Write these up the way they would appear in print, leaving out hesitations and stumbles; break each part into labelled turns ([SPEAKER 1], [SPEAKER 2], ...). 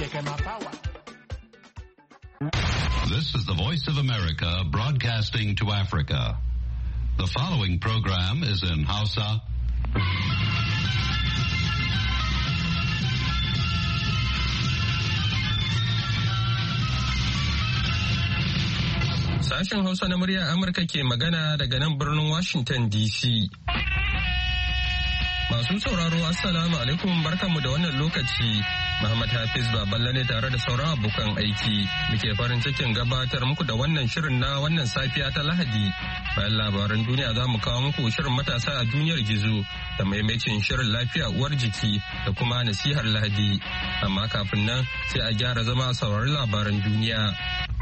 [SPEAKER 1] This is the Voice of America broadcasting to Africa. The following program is in Hausa.
[SPEAKER 2] Sashen Hausa na muryar Amurka ke magana daga nan birnin Washington DC. Masu sauraro Assalamu alaikum barkanmu da wannan lokaci. Muhammad Hafiz Baballe ne tare da sauran abokan aiki. Muke farin cikin gabatar muku da wannan shirin na wannan safiya ta Lahadi. Bayan labaran duniya za mu kawo muku shirin matasa a duniyar gizo da maimacin shirin lafiya uwar jiki da kuma nasihar Lahadi. Amma kafin nan sai a gyara zama a saurari labaran duniya.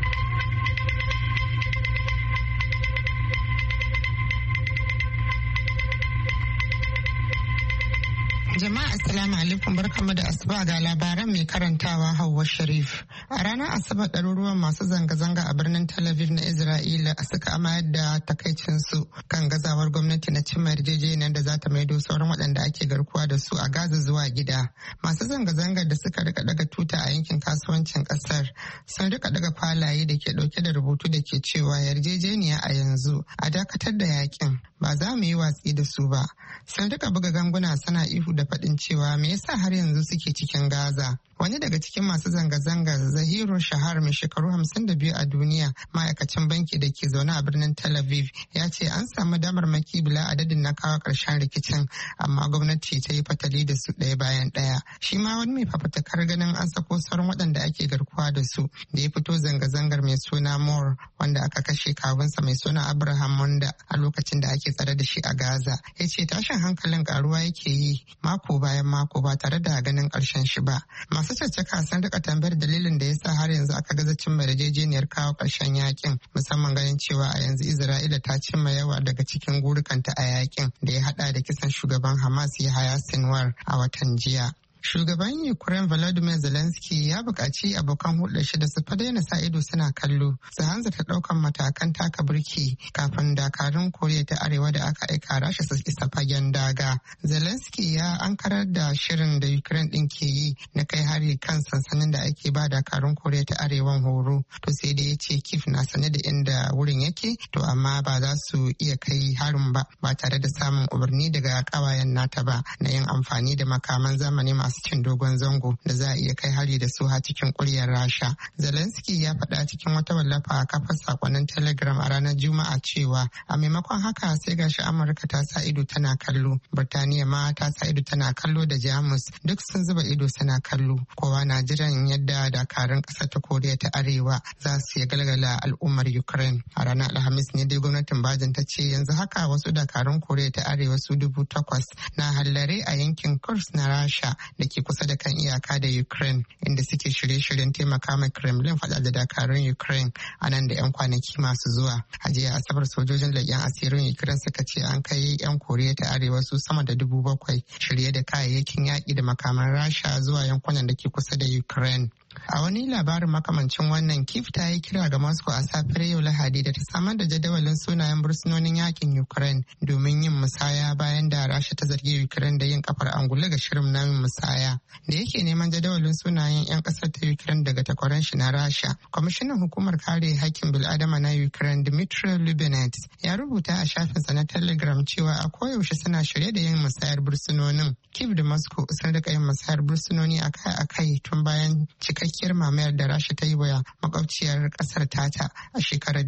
[SPEAKER 3] Jama'a assalamu alaikum barkamu da asuba ga labaran mai karantawa Hauwa Sharif. A ranar Asabar ɗaruruwan masu zanga-zanga a birnin Tel Aviv na Isra'ila suka amayar da takaicinsu kan gazawar gwamnati na cimma yarjejeniyar da za ta maido sauran waɗanda ake garkuwa da su a Gaza zuwa gida. Masu zanga-zangar da suka rika daga tuta a yankin kasuwancin ƙasar sun rika daga kwalaye da ke ɗauke da rubutu da ke cewa yarjejeniya a yanzu a dakatar da yakin ba za mu yi watsi da su ba. Sun rika buga ganguna suna ihu da faɗin cewa me yasa har yanzu suke cikin Gaza. Wani daga cikin masu zanga-zangar Zahiru Shahar mai shekaru 52 a duniya ma'aikacin banki da ke zaune a birnin Tel Aviv ya ce an samu damarmaki bila adadin na kawo ƙarshen rikicin amma gwamnati ta yi fatali da su ɗaya bayan ɗaya. Shi ma wani mai fafatakar ganin an sako sauran waɗanda ake garkuwa da su da ya fito zanga-zangar mai suna Moore wanda aka kashe kawunsa mai suna Abraham Munda a lokacin da ake tsare da shi a Gaza. Ya ce tashin hankalin karuwa yake yi mako bayan mako ba tare da ganin ƙarshen shi ba. Masu caccaka sun rika tambayar dalilin da yasa har yanzu aka gaza cimma yarjejeniyar kawo ƙarshen yakin musamman ganin cewa a yanzu Isra'ila ta cimma yawa daga cikin gurukanta a yakin da ya hada da kisan shugaban Hamas Yahya Sinwar a watan jiya. Shugaban Ukraine Volodymyr Zelensky ya buƙaci abokan hulɗar shi da su fa daina sa ido suna kallo su hanzarta ɗaukan matakan taka birki kafin dakarun Koriya ta Arewa da aka aika Rasha su isa fagen daga. Zelensky ya ankarar da shirin da Ukraine ɗin ke yi na kai hari kan sansanin da ake ba dakarun Koriya ta Arewan horo. To sai dai ya ce Kyiv na sane da inda wurin yake to amma ba za su iya kai harin ba tare da samun umarni daga ƙawayen nata ba na yin amfani da makaman zamani masu cin dogon zango da za a iya kai hari da su har cikin kuryar Rasha. Zelensky ya faɗa cikin wata wallafa a kafar sakonnin Telegram a ranar Juma'a cewa a maimakon haka sai gashi Amurka ta sa ido tana kallo, Birtaniya ma ta sa ido tana kallo da Jamus duk sun zuba ido suna kallo. Kowa na jiran yadda dakarun ƙasar ta Koriya ta Arewa za su yi galgala al'ummar Ukraine. A ranar Alhamis ne dai gwamnatin Biden ta ce yanzu haka wasu dakarun Koriya ta Arewa su 8,000 na hallare a yankin Kursk na Rasha da ke kusa da kan iyaka da Ukraine inda suke shirye-shiryen taimaka ma Kremlin faɗa da dakarun Ukraine a nan da 'yan kwanaki masu zuwa. A jiya Asabar sojojin leƙen asirin Ukraine suka ce an kai 'yan Koriya ta Arewa su sama da 7,000 shirye da kayayyakin yaƙi da makaman Rasha zuwa yankunan da ke kusa da Ukraine. A wani labarin makamancin wannan Kyiv ta yi kira ga Moscow a safiyar yau Lahadi da ta samar da jadawalin sunayen bursunonin yakin Ukraine domin yin musaya bayan da Rasha ta zargi Ukraine da yin kafar angulu ga shirin na yin musaya. Da yake neman jadawalin sunayen 'yan kasar ta Ukraine daga takwaran shi na Rasha, kwamishinan hukumar kare hakkin bil'adama na Ukraine Dmitry Lubinet ya rubuta a shafinsa na Telegram cewa a koyaushe suna shirye da yin musayar bursunonin. Kyiv da Moscow sun rika yin musayar bursunoni akai-akai tun bayan cikakkiyar mamayar da Rasha ta yi wa makwabciyar kasar tata a shekarar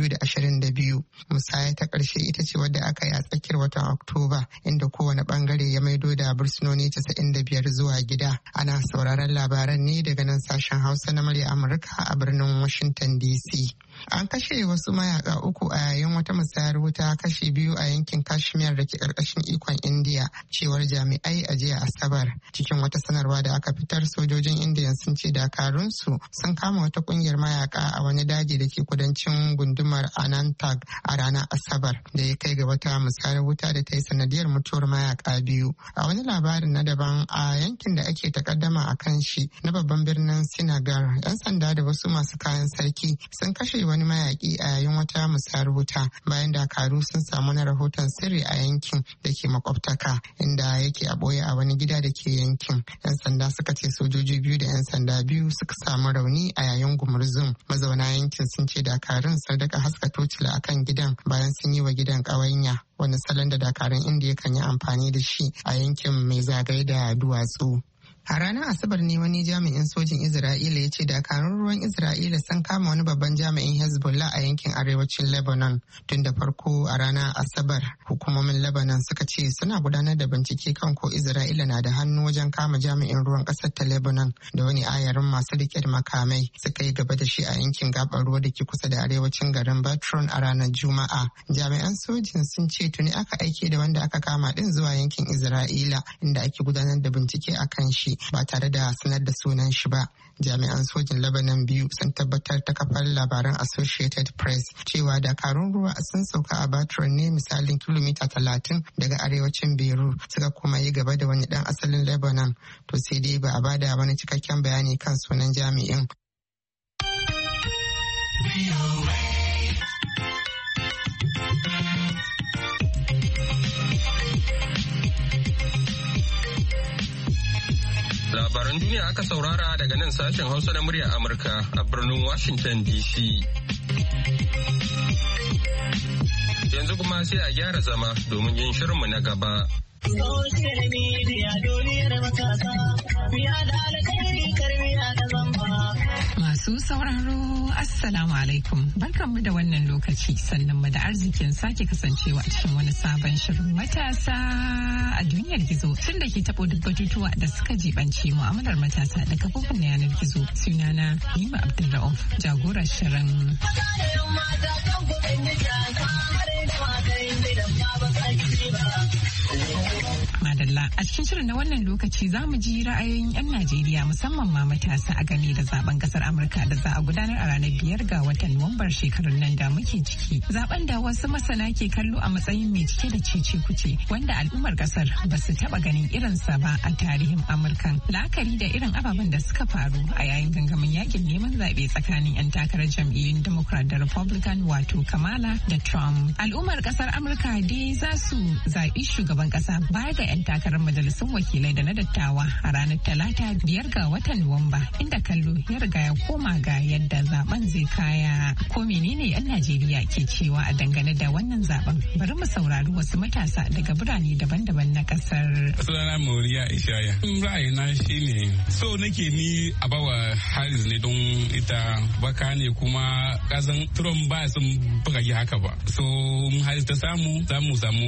[SPEAKER 3] 2022. Musaya ta ƙarshe ita ce wadda aka yi a tsakiyar watan Oktoba inda kowane bangare ya maido da bursunoni 95 zuwa gida. Ana sauraron labaran ne daga nan sashen Hausa na murya Amurka a birnin Washington DC. An kashe wasu mayaka 3 a yayin wata musayar wuta kashi 2 a yankin Kashmir da ke karkashin ikon India, cewar jami'ai a jiya Asabar. Cikin wata sanarwa da aka fitar, sojojin India sun ce dakarunsu sun kama wata kungiyar mayaka a wani daji da ke kudancin gundumar Anantnag a ranar Asabar, da ya kai ga wata musayar wuta da ta yi sanadiyar mutuwar mayaka 2. A wani labarin na daban, a yankin da ake takaddama a kan shi na babban birnin Srinagar, 'yan sanda da wasu masu kayan sarki sun kashe kashe wani mayaki a yayin wata musayar wuta bayan dakaru sun samu na rahoton sirri a yankin da ke makwabtaka inda yake a ɓoye a wani gida da ke yankin. 'Yan sanda suka ce sojoji biyu da 'yan sanda biyu suka samu rauni a yayin gumurzun. Mazauna yankin sun ce dakarun sun daga haska tocila akan gidan bayan sun yi wa gidan ƙawanya, wani salon da dakarun Indiya kan yi amfani da shi a yankin mai zagaye da duwatsu. A ranar Asabar ne wani jami'in sojin Isra'ila ya ce dakarun ruwan Isra'ila sun kama wani babban jami'in Hezbollah a yankin arewacin Lebanon. Tun da farko a ranar Asabar, hukumomin Lebanon suka ce suna gudanar da bincike kan ko Isra'ila na da hannu wajen kama jami'in ruwan ƙasar ta Lebanon da wani ayarin masu riƙe da makamai suka yi gaba da shi a yankin gabar ruwa da ke kusa da arewacin garin Batron a ranar Juma'a. Jami'an sojin sun ce tuni aka aike da wanda aka kama din zuwa yankin Isra'ila inda ake gudanar da bincike a kan shi ba tare da sanar da sunan shi ba. Jami'an sojin Lebanon biyu sun tabbatar ta kafar labaran Associated Press cewa dakarun ruwa sun sauka a Batron ne misalin kilomita 30 daga arewacin Beirut, suka kuma yi gaba da wani dan asalin Lebanon. To sai dai ba a bada wani cikakken bayani kan sunan jami'in.
[SPEAKER 2] Labaran duniya aka saurara daga nan sashen Hausa na muryar Amurka a birnin Washington DC. Yanzu kuma sai a gyara zama domin yin shirinmu na gaba.
[SPEAKER 4] Social media duniyar matasa, miya da alkhairi karmiya da zamba.
[SPEAKER 5] Masu sauraro Assalamu alaikum, barkanmu da wannan lokaci, sannan mu da arzikin sake kasancewa a cikin wani sabon shirin matasa a duniyar gizo, tun da ke taɓo duk batutuwa da suka jibanci mu'amalar matasa da kafofin na yanar gizo. Sunana Nima Abdulrauf, jagorar shirin. Madalla, a cikin shirin na wannan lokaci za mu ji ra'ayoyin 'yan Najeriya musamman ma matasa a game da zaben kasar Amurka da za a gudanar a ranar 5 ga watan Nuwambar shekarar nan da muke ciki. Zaben da wasu masana ke kallo a matsayin mai cike da cece kuce wanda al'ummar kasar ba su taba ganin irinsa ba a tarihin Amurkan. La'akari da irin ababen da suka faru a yayin gangamin yakin neman zaɓe tsakanin 'yan takarar jam'iyyun Democrat da Republican wato Kamala da Trump. Al'ummar kasar Amurka dai za su zaɓi shugaban kasa baya ga 'yan takarar majalisun wakilai da na dattawa a ranar Talata 5 ga watan Nuwamba, inda kallo ya riga ya koma ga yadda zaben zai kaya. Ko menene 'yan Najeriya ke cewa a dangane da wannan zaben? Bari mu saurari wasu matasa daga birane daban-daban na kasar.
[SPEAKER 6] Sunana Moriya Ishaya. Ra'ayina shine so nake ni a bawa Harris ne don ita baka ne kuma kasan Trump ba sun bugage haka ba. So Harris ta samu dan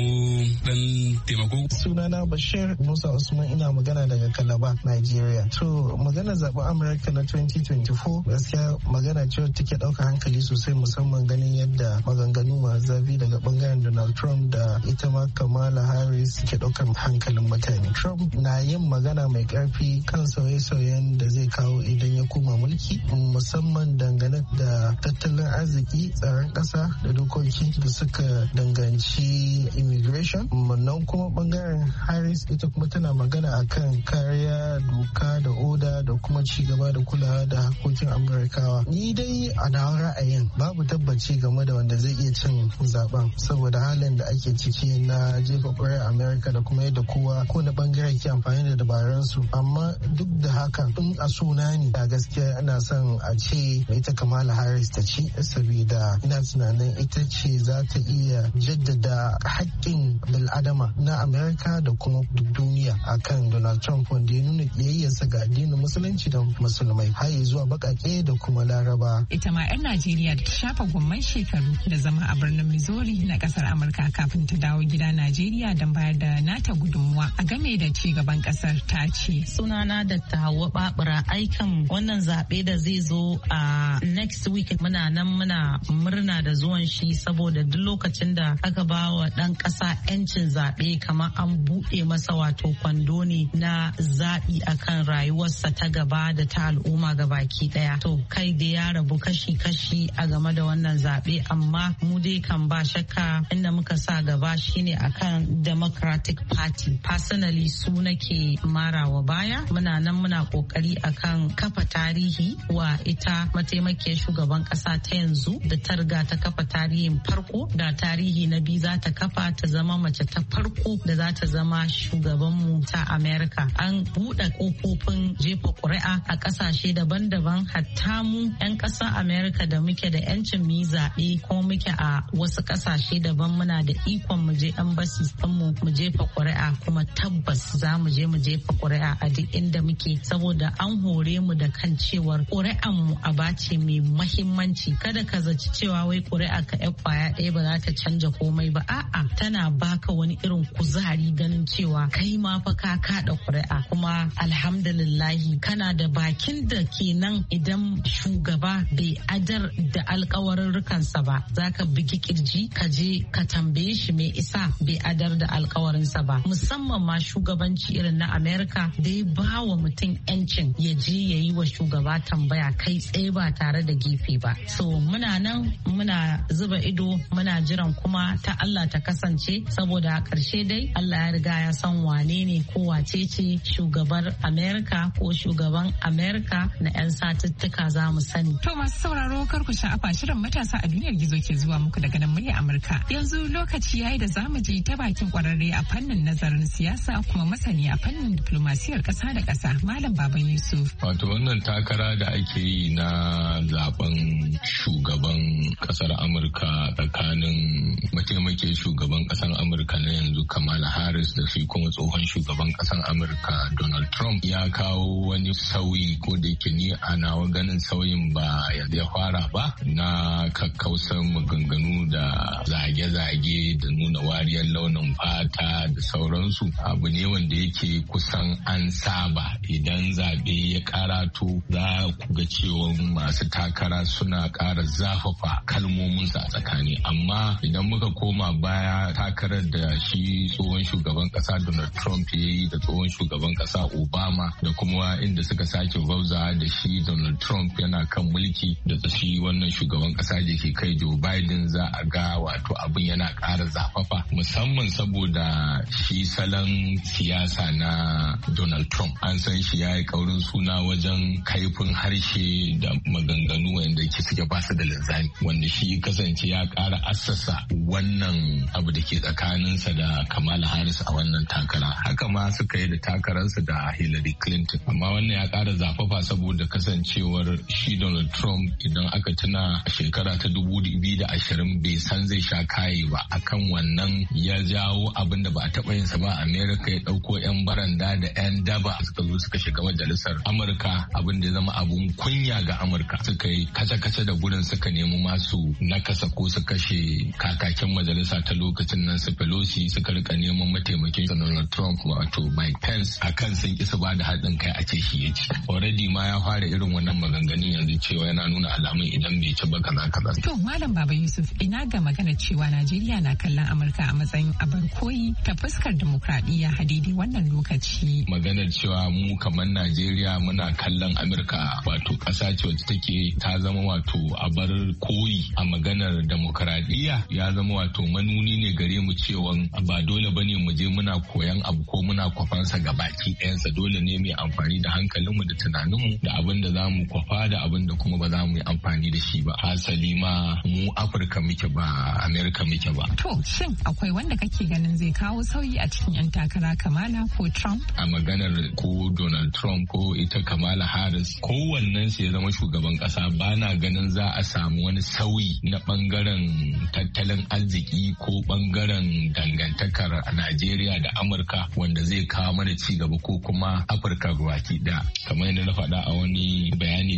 [SPEAKER 6] taimako.
[SPEAKER 7] Sunana Bashir Musa Usman, ina magana daga Calabar, Nigeria. To magana zaben Amurka na 2024 gaskiya magana ce take ɗaukar hankali sosai, musamman ganin yadda maganganu masu zafi daga bangaren Donald Trump da ita ma Kamala Harris ke ɗaukar hankalin mutane. Trump na yin magana mai ƙarfi kan sauye-sauyen da zai kawo idan ya koma mulki, musamman dangane da tattalin arziki, tsaron ƙasa da dokoki da suka danganci immigration. Nan kuma bangaren Harris ita kuma tana magana akan kariya, doka da oda da kuma ci gaba da kulawa da hakokin Amurkawa. Ni dai a nawa ra'ayin babu tabbaci game da wanda zai iya cin zaben saboda halin da ake ciki na jefa ƙuri'ar Amerika da kuma yadda ko na bangare ke amfani da dabarunsu. Amma duk da haka in a suna ne a gaskiya ana son a ce ita Kamala Harris ta ci, saboda ina tunanin ita ce za ta iya jaddada haƙƙin bil'adama na Amerika da kuma duk duniya akan Donald Trump, wanda ya nuna kiyayyarsa ga addinin musulunci da musulmai har zuwa bakake da kuma laraba.
[SPEAKER 5] Ita ma 'yan Najeriya da ta shafa gomman shekaru da zama a birnin Missouri na kasar Amurka kafin ta dawo gida Najeriya don bayar da nata gudunmuwa a game da ci gaban kasar ta ce.
[SPEAKER 8] Sunana Dr. Hauwa Babura, aikan wannan zaɓe da zai zo a next week muna nan muna murna da zuwan shi, saboda duk lokacin da aka ba wa ɗan ƙasa 'yancin zaɓe kamar an buɗe masa wato kwando ne na zaɓi akan rayuwarsa ta gaba ƙasa da ta al'umma ga baki ɗaya. To kai da ya rabu kashi-kashi a game da wannan zaɓe, amma mu dai kan ba shakka inda muka sa gaba shine akan Democratic Party. Personally su nake marawa baya. Muna nan muna kokari akan kafa tarihi wa ita mataimakiyar shugaban ƙasa ta yanzu da ta riga ta kafa tarihin farko, da tarihi na biyu za ta kafa ta zama mace ta farko da za ta zama shugabanmu ta Amerika. An buɗe ƙofofin jefa ƙuri'a a ƙasashe daban-daban, hatta mu 'yan ƙasar Amerika da muke da 'yancin mu yi zaɓe ko muke a wasu ƙasashe daban muna da ikon mu je embassies ɗinmu mu jefa ƙuri'a, kuma tabbas za mu je mu jefa ƙuri'a a duk inda muke, saboda an hore mu da kan cewar ƙuri'an mu aba ce mai mahimmanci. Kada ka zaci cewa wai ƙuri'a ka ƴar kwaya ɗaya ba za ta canja komai ba, a'a tana baka wani irin kuzari ganin cewa kai ma fa ka kaɗa ƙuri'a. Kuma alhamdulillahi kana da bakin da kenan idan shugaba bai adar da alkawarurrukansa ba, za ka bugi kirji ka je ka tambaye shi me isa bai adar da alkawarinsa ba. Musamman ma shugabanci irin na Amerika da ya ba wa mutum 'yancin ya je ya yi wa shugaba tambaya kai tsaye ba tare da gefe ba. So muna nan muna zuba ido muna jiran kuma ta Allah ta kasance, saboda a ƙarshe dai Allah ya riga ya san wane ne ko wace ce shugabar Amerika ko shugaban Amerika na 'yan satuttuka za mu sani.
[SPEAKER 5] To masu sauraro kar ku sha'afa, shirin matasa a duniyar gizo ke zuwa muku daga nan murya Amurka. Yanzu lokaci yayi da zamu je ta bakin kwararre a fannin nazarin siyasa kuma masani a fannin diplomasiyar ƙasa da ƙasa, Malam Baban Yusuf.
[SPEAKER 9] Wato wannan takara da ake yi na zaben shugaban ƙasar Amurka tsakanin mataimakin shugaban ƙasar Amurka na yanzu Kamala Harris da shi kuma tsohon shugaban ƙasar Amurka Donald Trump ya kawo wani sauyi, ko da yake ni a nawa ganin sauyin ba ya fara ba, na kakkausan maganganu da zage-zage da nuna wariyar launin fata da sauransu. Abu ne wanda yake kusan an saba idan zaɓe ya karato, za ku ga cewa masu takara suna ƙara zafafa kalmominsu a tsakani. Amma idan muka koma baya, takarar da shi tsohon shugaban ƙasa Donald Trump ya yi da tsohon shugaban ƙasa Obama, da kuma inda suka sake bauza da shi Donald Trump yana kan mulki da shi wannan shugaban ƙasa da ke kai Joe Biden, za a ga wato abin yana ƙara zafafa, musamman saboda shi salon siyasa na Donald Trump. An san shi ya yi kaurin suna wajen kaifin harshe da maganganu wanda ke suke basu da linzami, wanda shi kasance ya ƙara assasa wannan abu da ke tsakaninsa da Kamala Harris a wannan takara. Haka ma suka yi da takararsa da Hillary Clinton. Amma wannan ya ƙara zafafa saboda kasancewar shi Donald Trump, idan aka tuna shekara ta 2020 bai san zai sha kaye ba. Akan wannan ya jawo abin da ba a taɓa yinsa ba a Amerika, ya ɗauko 'yan baranda da 'yan daba suka zo suka shiga majalisar Amurka, abin da ya zama abun kunya ga Amurka. Suka yi kace-kace da gurin, suka nemi masu nakasa ko su kashe kakakin majalisa ta lokacin nan su Pelosi, suka rika neman mataimakin Donald Trump wato Mike Pence akan sun kisa ba da haɗin kai a ce shi ya ci. Already ma ya fara irin wannan maganganun yanzu cewa yana nuna alamun idan bai ci ba kaza.
[SPEAKER 5] To Malam Baba Yusuf, ina ga magana cewa Najeriya na kallon Amurka a matsayin abar koyi ta fuskar demokradiyya a daidai wannan lokaci.
[SPEAKER 9] Maganar cewa mu kamar Najeriya muna kallon Amurka wato ƙasa ce wacce take ta zama wato abar koyi a maganar demokradiyya, ya zama wato manuni ne gare mu cewa ba dole bane mu je muna koyan abu ko muna kwafansa ga baki ɗayansa. Dole ne mu amfani da hankalinmu da tunaninmu da abin da za mu kwafa da abin da kuma ba za mu yi amfani da shi ba. Hasali ma mu Afirka muke ba Amerika muke ba.
[SPEAKER 5] To shin akwai wanda kake ganin zai kawo sauyi a cikin 'yan takara, Kamala ko Trump?
[SPEAKER 9] A maganar ko Donald Trump ko ita Kamala Harris, kowannen su ya zama shugaban kasa, ba na ganin za a samu wani sauyi na bangaren tattalin arziki ko bangaren dangantakar Najeriya da Amurka wanda zai kawo mana ci gaba ko kuma Afirka baki da. Kamar yadda na faɗa a wani bayani da na yi na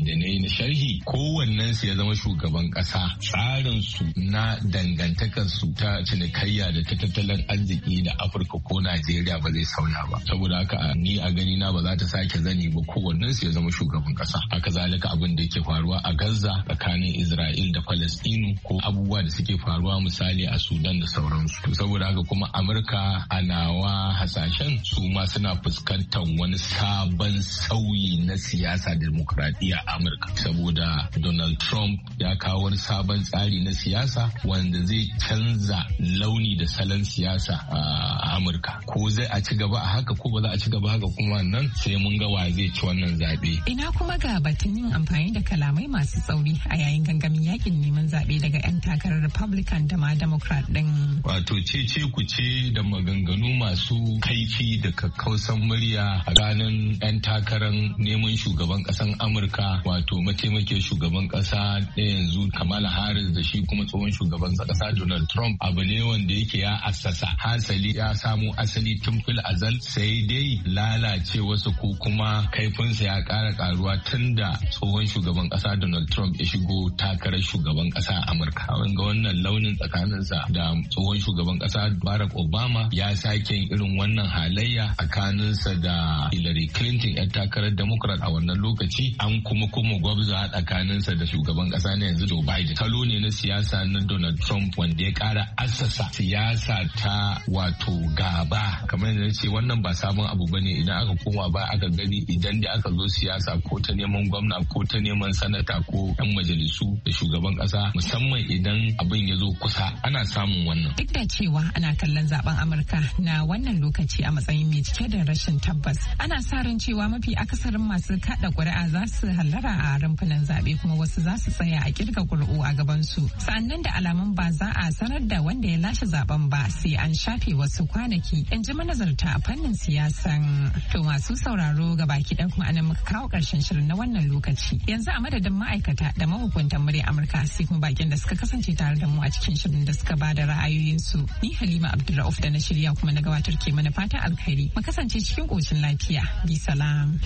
[SPEAKER 9] sharhi kowannen su ya zama shugaban kasa tsarin su na dangantakar su ta cinikayya da ta tattalin arziki da Afirka ko Najeriya ba zai sauya ba. Saboda haka ni a gani na ba za ta sake zani ba kowannen su ya zama shugaban kasa. Haka zalika abin da yake faruwa a Gaza tsakanin Isra'il da Falastinu ko abubuwa da suke faruwa misali a Sudan da sauransu. Saboda haka kuma Amurka a nawa hasashen su ma suna fuskantar wani sabon sauyi na siyasa demokradiyya a Amurka. Saboda Donald Trump ya kawo wani sabon tsari na siyasa wanda zai canza launi da salon siyasa a Amurka. Ko zai a ci gaba a haka ko ba za a ci gaba haka kuma nan sai mun ga wa zai ci wannan zaɓe.
[SPEAKER 5] Ina kuma ga batun yin amfani da kalamai masu tsauri a yayin gangamin yakin neman zaɓe daga 'yan takarar Republican da ma Democrat ɗin.
[SPEAKER 9] Wato ce ku ce da maganganu masu kaifi da kakkausan murya a ranar 'yan takarar neman shugaban ƙasan Amurka wato mataimakin shugaban ƙasa da yanzu Kamala Harris da shi kuma tsohon shugaban ƙasa Donald Trump abu ne wanda yake ya assasa hasali ya samu asali tun fil azal sai dai lalace wasu ko kuma kaifinsa ya ƙara ƙaruwa tun da tsohon shugaban ƙasa Donald Trump ya shigo takarar shugaban ƙasa a Amurka. Wanga wannan launin tsakaninsa da tsohon shugaban ƙasa Barack Obama ya sake irin wannan halayya tsakaninsa da Hillary Clinton 'yan takarar Democrat a wannan lokaci an kuma gwabza tsakaninsa da shugaban ƙasa na yanzu Joe Biden. Salo ne na siyasa na Donald Trump wanda ya ƙara assasa siyasa ta wato gaba kamar yadda ce wannan ba sabon abu bane idan aka koma ba aka gani idan da aka zo siyasa ko ta neman gwamna ko ta neman sanata ko 'yan majalisu da shugaban ƙasa musamman idan abin ya zo kusa ana samun wannan.
[SPEAKER 5] Duk da cewa ana kallon zaben Amurka na wannan lokaci a matsayin mai cike da rashin tabbas, ana sa ran cewa mafi akasarin masu kada ƙuri'a za su hallara a rumfunan zaɓe kuma wasu za su tsaya a kirga ƙuri'u a gaban su. Sa'annan da alamun ba za a sanar da wanda ya lashe zaben ba sai an shafe wasu kwanaki. In ji manazarta a fannin siyasan. To masu sauraro ga baki ɗan kuma anan muka kawo ƙarshen shirin na wannan lokaci. Yanzu a madadin ma'aikata da mahukuntan murya Amurka sai kuma bakin da suka kasance tare da mu a cikin shirin da suka ba da ra'ayoyinsu. Ni Halima Abdulrauf da na shirya kuma na gabatar ke mana fatan alkhairi. Mu kasance cikin ƙoshin lafiya. Bi salam.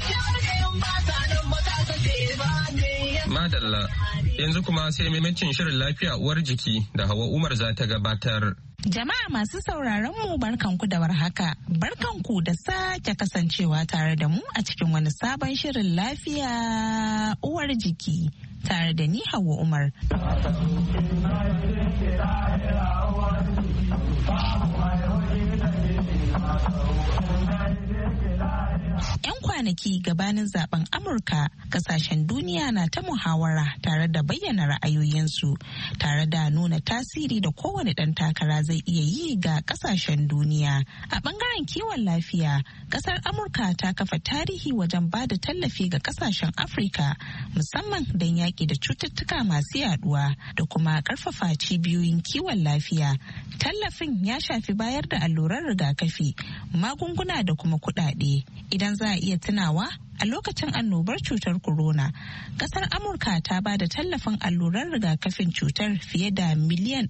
[SPEAKER 2] Madalla yanzu kuma sai maimacin shirin lafiya uwar jiki da Hawa Umar za ta gabatar.
[SPEAKER 10] Jama'a masu sauraron mu barkanku da warhaka. Barkanku da sake kasancewa tare da mu a cikin wani sabon shirin lafiya uwar jiki tare da ni Hauwa Umar. 'Yan kwanaki gabanin zaben Amurka, kasashen duniya na ta muhawara tare da bayyana ra'ayoyinsu tare da nuna tasiri da kowane ɗan takara zai iya yi ga kasashen duniya. A ɓangaren kiwon lafiya, ƙasar Amurka ta kafa tarihi wajen ba da tallafi ga kasashen Afirka musamman don yaƙi da cututtuka masu yaduwa da kuma ƙarfafa cibiyoyin kiwon lafiya. Tallafin ya shafi bayar da alluran rigakafi, magunguna da kuma kuɗaɗe. Idan za a iya tunawa, a lokacin annobar cutar corona, kasar Amurka ta ba da tallafin alluran rigakafin cutar fiye da miliyan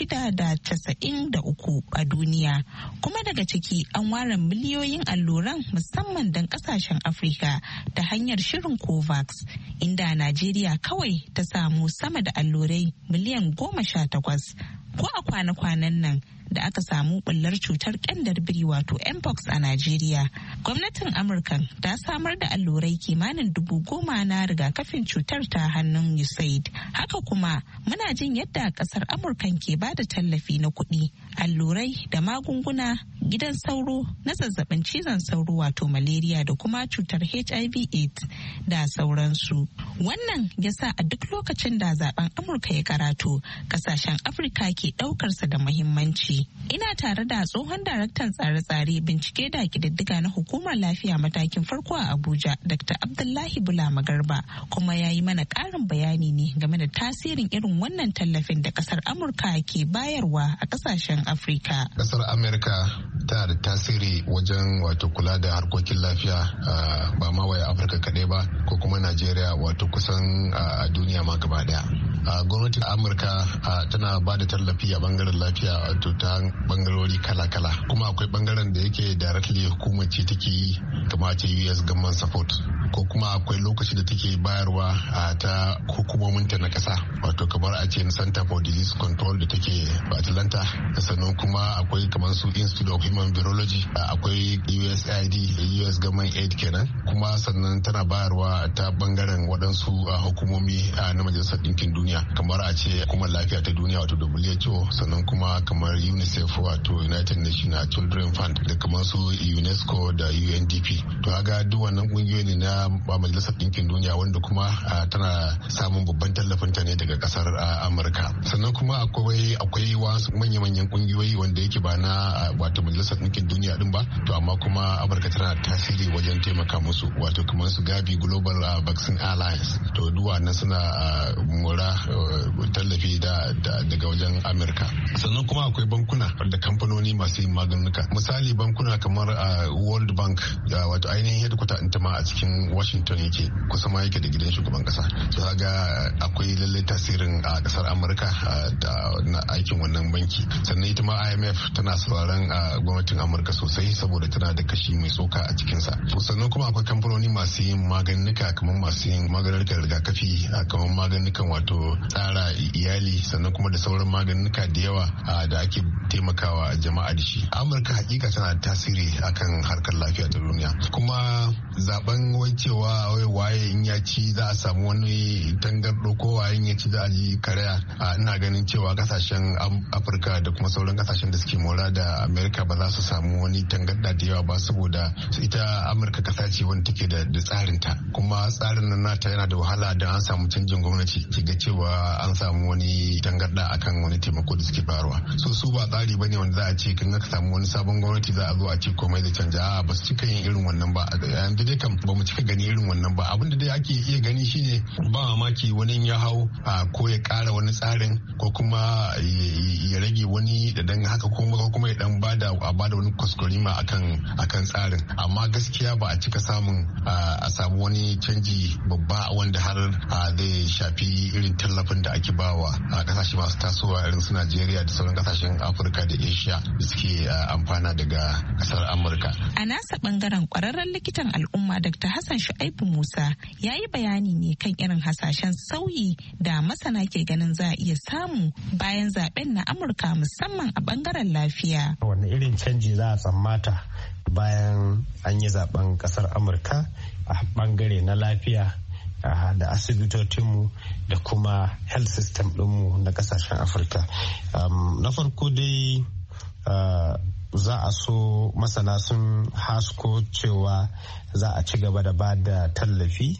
[SPEAKER 10] 693 a duniya. Kuma daga ciki an ware miliyoyin alluran musamman don kasashen Afirka ta hanyar shirin COVAX, inda Najeriya kawai ta samu sama da allurai miliyan 18. Ko a kwana-kwanan nan da aka samu bullar cutar kyandar biri wato mpox a Najeriya, gwamnatin Amurka ta samar da allurai kimanin 10,000 na rigakafin cutar ta hannun USAID. Haka kuma muna jin yadda kasar Amurka ke ba da tallafi na kuɗi, allurai da magunguna, gidan sauro na zazzabin cizon sauro wato malaria da kuma cutar HIV/AIDS da sauransu. Wannan yasa a duk lokacin da zaben Amurka ya karatu, kasashen Afirka ke ɗaukarsa da muhimmanci. Ina tare da tsohon daraktan tsare-tsare bincike da kididdiga na hukumar lafiya matakin farko a Abuja, Dr. Abdullahi Bula Magarba, kuma ya yi mana ƙarin bayani ne game da tasirin irin wannan tallafin da ƙasar Amurka ke bayarwa a ƙasashen Afirka.
[SPEAKER 11] Ƙasar Amurka tana da tasiri wajen wato kula da harkokin lafiya ba ma wai Afirka kaɗai ba ko kuma Najeriya wato kusan a duniya ma gaba ɗaya. Gwamnatin Amurka tana ba da tallafi a bangaren lafiya wato ta bangarori kala-kala, kuma akwai bangaren da yake directly hukumar ce take yi kamar ce US government support, ko kuma akwai lokaci da take bayarwa ta hukumominta na kasa, wato kamar a ce Center for Disease Control da take Atlanta, sannan kuma akwai kamar su Institute of Human Virology, akwai USAID, US Government Aid kenan, kuma sannan tana bayarwa ta bangaren waɗansu hukumomi na Majalisar Ɗinkin Duniya, kamar a ce hukumar lafiya ta duniya wato WHO, sannan kuma kamar UNICEF wato United Nations Children Fund, da kamar su UNESCO da UNDP. To ga duk wannan kungiyoyi ne na Majalisar Ɗinkin Duniya wanda kuma tana samun babban tallafin ta ne daga kasar Amurka. Sannan kuma akwai wasu manya-manyan kungiyoyi wanda yake ba na wato Majalisar Ɗinkin Duniya din ba, to amma kuma Amurka tana tasiri wajen taimaka musu, wato kamar su Gavi Global Vaccine Alliance. To duk wannan suna mora tallafi daga wajen Amurka. Sannan kuma akwai bankuna da kamfanoni masu yin maganuka. Misali bankuna kamar World Bank, wato ainihin headquarter ɗinta ma a cikin Washington yake, kusa ma yake da gidan shugaban kasa. So kaga akwai lallai tasirin a kasar Amurka da na aikin wannan banki. Sannan ita ma IMF tana sauraron gwamnatin Amurka sosai saboda tana da kashi mai tsoka a cikinsa. Sannan kuma akwai kamfanoni masu yin maganuka, kamar masu yin maganukan rigakafi, kamar maganukan wato tsara iyali, sannan kuma da sauran maganuka da yawa da ake taimakawa jama'a da shi. Amurka hakika tana da tasiri akan harkar lafiya ta duniya. Kuma zaben cewa waye in ya ci za a samu wani tangardo ko waye in ya ci za a ji karaya, ina ganin cewa kasashen Afirka da kuma sauran kasashen da suke mora da Amerika ba za su samu wani tangarda da yawa ba, saboda ita Amurka kasa ce wanda take da tsarinta, kuma tsarin nan nata yana da wahala da an samu canjin gwamnati kiga cewa an samu wani tangarda akan wani taimako da suke bayarwa. So su ba tsari bane wanda za a ce kan ka samu wani sabon gwamnati za a zo a ce komai da canja, ba su cika yin irin wannan ba. Yanzu dai kam ba mu cika gani irin wannan ba. Abinda dai ake iya gani shine ba mamaki wani ya hau ko ya kara wani tsarin, ko kuma ya rage wani da dan haka, kuma ya dan bada wani kuskurima akan tsarin. Amma gaskiya ba a cika samun a samu wani canji babba wanda har zai shafi irin tallafin da ake bawa a kasashe masu tasowa irin su Najeriya da sauran kasashen Afirka da Asia da suke amfana daga kasar Amurka.
[SPEAKER 10] A nasa bangaren kwararren likitan al'umma Dr. Hassan Shu'aibu Musa ya yi bayani ne kan irin hasashen sauyi da masana ke ganin za a iya samu bayan zaben na Amurka, musamman a bangaren lafiya.
[SPEAKER 7] Wanne irin canji za a tsammata bayan an yi zaben kasar Amurka a bangare na lafiya da asibitocinmu da kuma health system ɗinmu na kasashen Afirka. Na farko dai za a so masana sun hasko cewa za a ci gaba da ba da tallafi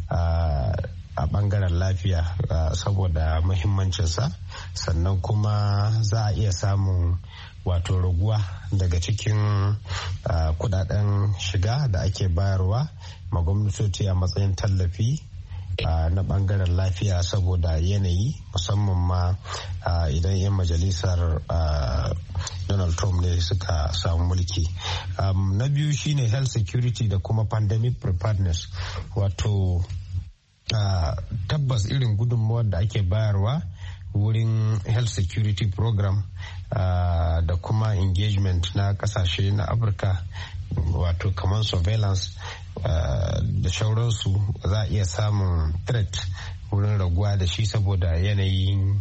[SPEAKER 7] a bangaren lafiya saboda muhimmancinsa, sannan kuma za a iya samun wato raguwa daga cikin kudaden shiga da ake bayarwa ma gwamnatoci a matsayin tallafi na bangaren lafiya saboda yanayi, musamman ma idan 'yan majalisar Donald Trump ne suka samu mulki. Na biyu shine health security da kuma pandemic preparedness, wato tabbas irin gudunmawar da ake bayarwa wurin health security program da kuma engagement na kasashe na Afirka, wato kamar surveillance da shauransu, za a iya samun threat wurin raguwa da shi saboda yanayin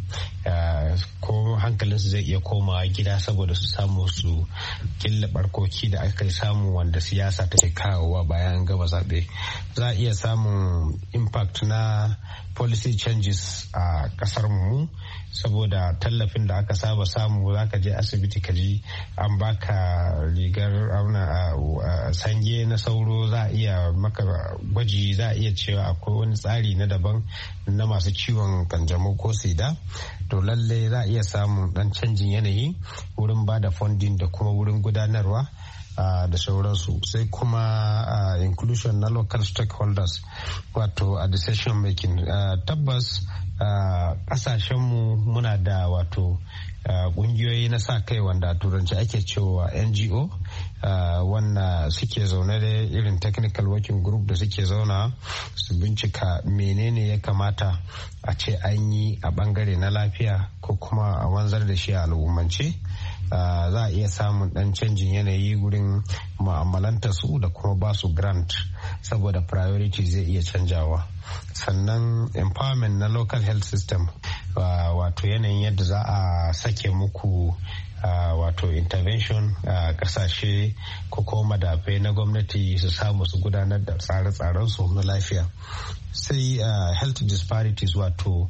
[SPEAKER 7] ko hankalinsu zai iya komawa gida saboda su samu su killa barkoki da aka samu wanda siyasa take kawowa bayan gaba zaɓe. Za a iya samun impact na policy changes a kasar mu saboda tallafin da aka saba samu, za ka je asibiti ka ji an baka rigar auna sange na sauro, za a iya maka gwaji, za a iya cewa akwai wani tsari na daban na masu ciwon kanjamau ko sida. To lalle za a iya samun dan canjin yanayi wurin ba da funding da kuma wurin gudanarwa da sauransu. Sai kuma inclusion na local stakeholders, wato a decision making. Tabbas kasashenmu muna da wato kungiyoyi na sa kai wanda a turanci ake cewa NGO, wanda suke zaune da irin technical working group da suke zauna su bincika menene ya kamata a ce an yi a bangare na lafiya ko kuma a wanzar da shi a al'ummance.
[SPEAKER 12] za a iya samun ɗan canjin yanayi gurin mu'amalanta su da kuma ba su grant saboda priority zai iya canjawa. Sannan empowerment na local health system, wato yanayin yadda za a sake muku wato intervention a kasashe ko kuma madafai na gwamnati su samu su gudanar da tsare-tsaren su na lafiya. Sai health disparities, wato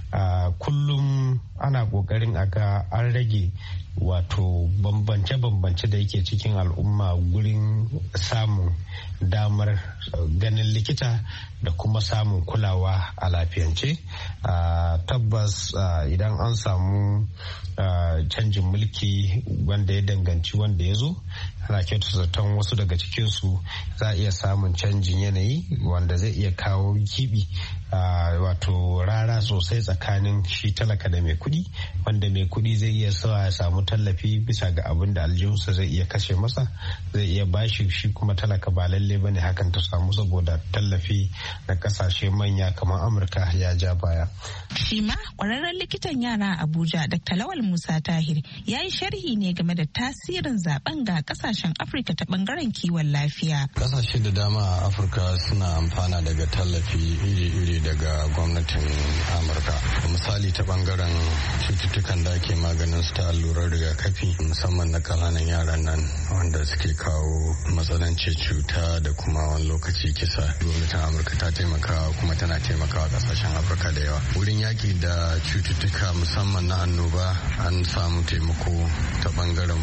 [SPEAKER 12] kullum ana kokarin a ga an rage wato bambance-bambance da yake cikin al'umma gurin samun damar ganin likita da kuma samun kulawa a lafiyance. Tabbas idan an samu canjin mulki wanda ya danganci wanda ya zo, ana kyautata zaton wasu daga cikinsu za a iya samun canjin yanayi wanda zai iya kawo gibi, wato rara sosai tsakanin shi talaka da mai kuɗi, wanda mai kuɗi zai iya sawa ya samu tallafi bisa ga abin da aljihunsa zai iya kashe masa, zai iya bashi, shi kuma talaka ba lalle bane hakan ta samu saboda tallafi na kasashe manya kamar Amurka ya ja baya.
[SPEAKER 10] Shi ma kwararren likitan yara a Abuja Dr. Lawal Musa Tahir ya yi sharhi ne game da tasirin zaben ga kasashen Afirka ta bangaren kiwon lafiya.
[SPEAKER 13] Kasashe da dama a Afirka suna amfana daga tallafi iri-iri daga gwamnatin Amurka. Misali ta bangaren cututtukan da ake maganin su ta allurar rigakafi, musamman na kananan yaran nan wanda suke kawo matsananci cuta da kuma wani lokaci kisa. Gwamnatin Amurka ta taimaka kuma tana taimakawa kasashen Afirka da yawa wurin yaki da cututtuka musamman na annoba. An samu taimako ta bangaren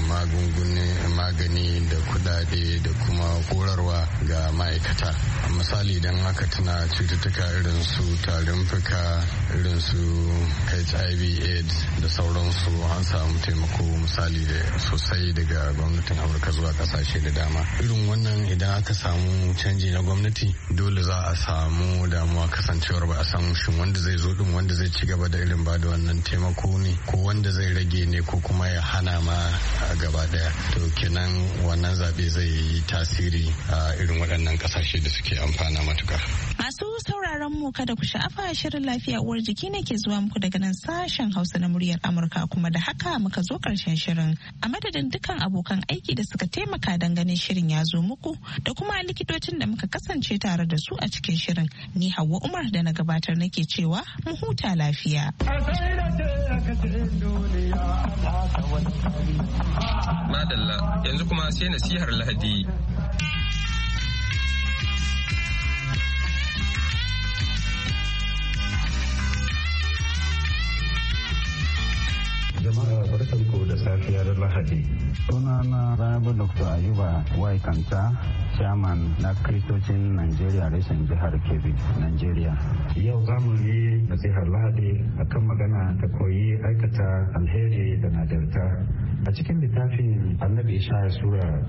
[SPEAKER 13] magani da kudade da kuma horarwa ga ma'aikata. Misali idan aka tuna cututtuka irin su tarin fuka, irin su HIV AIDS da sauransu, an samu taimako misali da sosai daga gwamnatin Amurka zuwa kasashe da dama. Irin wannan idan aka samu canji na gwamnati, dole za a samu damuwa kasancewar ba a samu shin wanda zai zo din wanda zai ci gaba da irin ba da wannan taimako ne, ko wanda zai rage ne, ko kuma ya hana ma gaba daya. To kenan wannan zabe zai yi tasiri a irin waɗannan kasashe da suke amfana matuka.
[SPEAKER 10] Masu sauraron mu kada ku sha'afa, shirin lafiya uwar jiki ne ke zuwa muku daga nan sashen Hausa na muryar Amurka, kuma da haka muka zo karshen shirin. A madadin dukkan abokan aiki da suka taimaka don ganin shirin ya zo muku, da kuma likitocin da muka kasance tare da su a cikin shirin, ni Hauwa Umar da na gabatar nake cewa mu huta lafiya.
[SPEAKER 2] Madalla, yanzu kuma sai nasihar Lahadi.
[SPEAKER 14] Jama'a barkanku da safiyar Lahadi. Sunana Rabu Dr. Ayuba Waikanta, chairman na Kristocin Najeriya reshen jihar Kebbi, Najeriya. Yau za mu yi nasihar Lahadi akan magana ta koyi aikata alheri da nagarta. A cikin littafin Annabi Ishaya Sura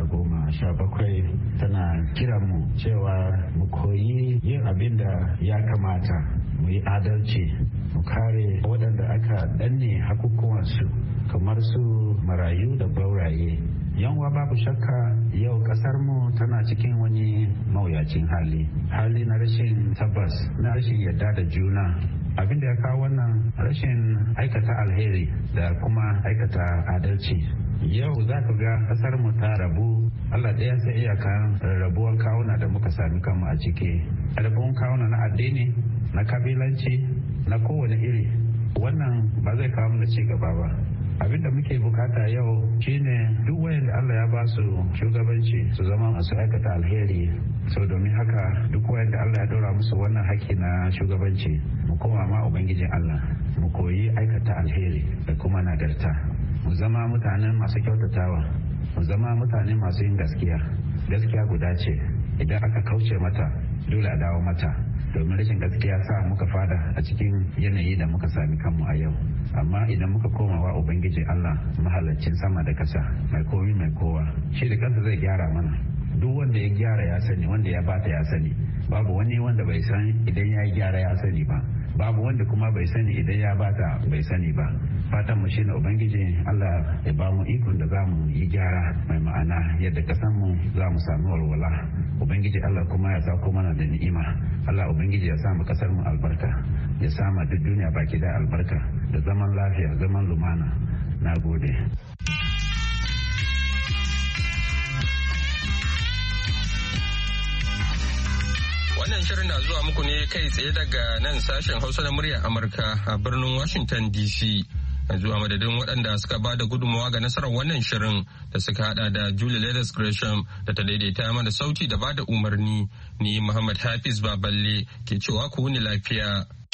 [SPEAKER 14] 1:17 tana kiran mu cewa mu koyi yin abin da ya kamata, mu yi adalci, mu kare waɗanda aka danne hakukuwansu kamar su marayu da bauraye. Yanwa babu shakka yau kasar mu tana cikin wani mawuyacin hali na rashin tabbas, na rashin yarda da juna. Abin da ya kawo wannan rashin aikata alheri da kuma aikata adalci. Yau za ka ga kasar mu ta rabu, Allah ɗaya sai iyakan rabuwan kawuna da muka sami kanmu a ciki. Rabuwan kawuna na addini, na kabilanci, na kowane iri. Wannan ba zai kawo mana ci gaba ba. Abin da muke bukata yau shine duk wayanda Allah ya ba su shugabanci su zama masu aikata alheri. So domin haka duk wayanda Allah ya dora musu wannan haƙƙi na shugabanci, mu koma ma ubangijin Allah, mu koyi aikata alheri da kuma nagarta. Mu zama mutane masu kyautatawa, mu zama mutane masu yin gaskiya. Gaskiya guda ce, idan aka kauce mata dole a dawo mata. Domin rashin gaskiya sa muka fada a cikin yanayi da muka sami kanmu a yau. Amma idan muka koma wa ubangiji Allah, mahalaccin sama da kasa, mai komi mai kowa, shi da kansa zai gyara mana. Duk wanda ya gyara ya sani, wanda ya bata ya sani. Babu wani wanda bai san idan ya gyara ya sani ba, babu wanda kuma bai sani idan ya bata bai sani ba. Fatan mu shine ubangiji Allah ya ba mu ikon da zamu yi gyara mai ma'ana, yadda kasan mu za mu samu walwala. Ubangiji Allah kuma ya sauko mana da ni'ima. Allah ubangiji ya sa mu kasar mu albarka, ya sa mu duk duniya baki da albarka, da zaman lafiya, zaman lumana. Na gode.
[SPEAKER 2] Wannan shirin na zuwa muku ne kai tsaye daga nan sashen Hausa na muryar Amurka a birnin Washington DC. Yanzu a madadin waɗanda suka ba da gudunmawa ga nasarar wannan shirin da suka hada da Julie Leathers Gresham da ta daidaita mana sauti da ba da umarni. Ni Muhammad Hafiz Baballe ke cewa ku wuni lafiya.